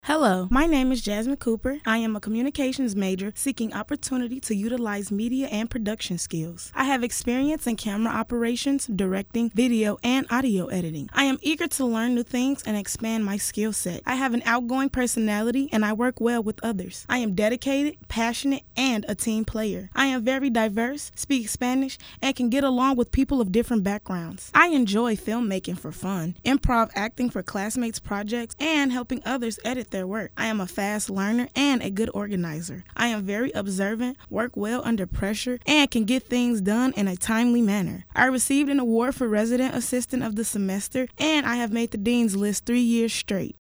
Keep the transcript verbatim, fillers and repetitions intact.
Hello, my name is Jasmine Cooper. I am a communications major seeking opportunity to utilize media and production skills. I have experience in camera operations, directing, video, and audio editing. I am eager to learn new things and expand my skill set. I have an outgoing personality and I work well with others. I am dedicated, passionate, and a team player. I am very diverse, speak Spanish, and can get along with people of different backgrounds. I enjoy filmmaking for fun, improv acting for classmates' projects, and helping others edit their work. I am a fast learner and a good organizer. I am very observant, work well under pressure, and can get things done in a timely manner. I received an award for Resident Assistant of the Semester, and I have made the Dean's List three years straight.